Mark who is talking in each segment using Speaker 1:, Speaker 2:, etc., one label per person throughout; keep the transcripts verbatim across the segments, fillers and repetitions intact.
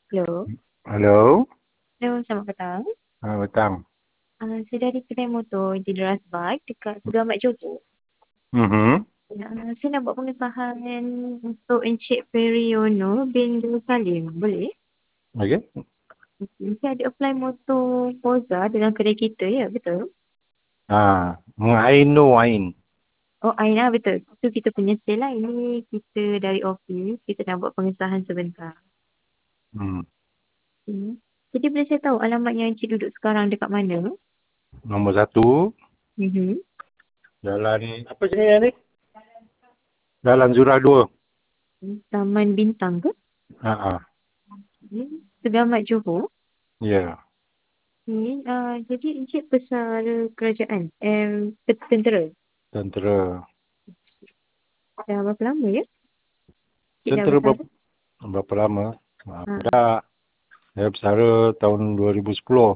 Speaker 1: Hello.
Speaker 2: Hello.
Speaker 1: Hello, selamat petang.
Speaker 2: Ah, petang.
Speaker 1: Uh, saya dari kedai motor di Deras Bike dekat Tegar Mat Johor.
Speaker 2: Mhm.
Speaker 1: Uh, saya nak buat pengesahan untuk Encik Feriono bin Dul Salim. Boleh?
Speaker 2: Okey.
Speaker 1: Okay. Saya ada apply motor Forza dalam kedai kita, ya? Betul?
Speaker 2: Ah, Ain no Ain.
Speaker 1: Oh, Aina, betul. Itu kita punya sale lah. Ini kita dari office. Kita nak buat pengesahan sebentar.
Speaker 2: Hmm.
Speaker 1: Hmm. Jadi boleh saya tahu alamat yang Encik duduk sekarang dekat mana?
Speaker 2: Nombor satu,
Speaker 1: Mm-hmm.
Speaker 2: Jalan apa sini ni? Jalan Zura dua.
Speaker 1: Taman Bintang ke?
Speaker 2: Ah, ah.
Speaker 1: Hmm. Tegar Mat Johor.
Speaker 2: Ya, yeah.
Speaker 1: Ni, uh, jadi Encik pesara kerajaan, eh, tentera.
Speaker 2: Tentera.
Speaker 1: Dah berapa lama ya? Encik dah
Speaker 2: Tentera
Speaker 1: bersara?
Speaker 2: berapa, berapa lama? Ah,
Speaker 1: Ha.
Speaker 2: dah. Saya bersara tahun dua ribu sepuluh.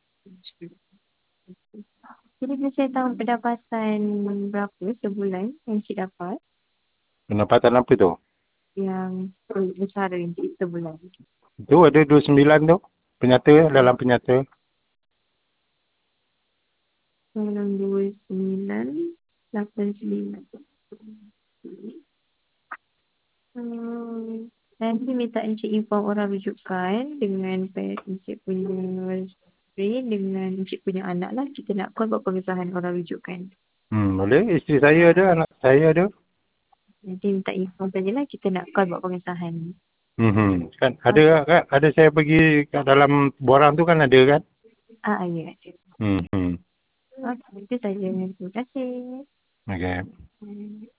Speaker 1: Jadi bila saya tahu pendapatan berapa sebulan yang Encik dapat,
Speaker 2: Pendapatan apa tu?
Speaker 1: yang bersara Encik sebulan.
Speaker 2: Itu ada dua puluh sembilan tu. Penyata, dalam penyata.
Speaker 1: Dalam dua sembilan, lapan sembilan. Hmm, nanti minta Encik inform orang rujukan dengan pet Encik punya isteri dengan Encik punya anak lah. Kita nak call buat pengesahan orang rujukan.
Speaker 2: Hmm, boleh. Isteri saya ada, anak saya ada.
Speaker 1: Nanti minta inform saja lah. Kita nak call buat pengesahan.
Speaker 2: Hmm. Kan ada
Speaker 1: Okay.
Speaker 2: kan? Ada saya pergi kat dalam borang tu kan ada kan?
Speaker 1: Ah, ya. Ada.
Speaker 2: Hmm. Hmm.
Speaker 1: Okay, itu saja. Terima kasih.
Speaker 2: Okey.
Speaker 1: Hmm.